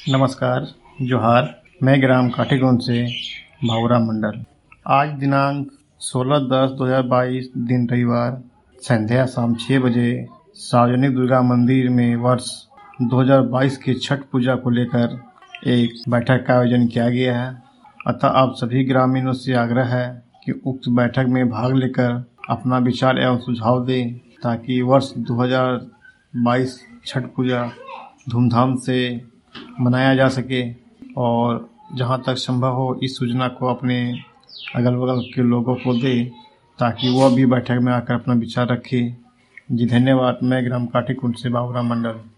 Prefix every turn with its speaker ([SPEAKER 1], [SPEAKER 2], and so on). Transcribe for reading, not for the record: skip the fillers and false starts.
[SPEAKER 1] नमस्कार, जोहार। मैं ग्राम काठीगुंड से भावरा मंडल। आज दिनांक 16/10/2022 दिन रविवार संध्या शाम 6 बजे सार्वजनिक दुर्गा मंदिर में वर्ष 2022 की छठ पूजा को लेकर एक बैठक का आयोजन किया गया है। अतः आप सभी ग्रामीणों से आग्रह है कि उक्त बैठक में भाग लेकर अपना विचार एवं सुझाव दें, ताकि वर्ष 2022 छठ पूजा धूमधाम से मनाया जा सके और जहां तक संभव हो इस सूचना को अपने अगल बगल के लोगों को दे, ताकि वह भी बैठक में आकर अपना विचार रखे। जी धन्यवाद। मैं ग्राम काठीकुंड से भावरा मंडल।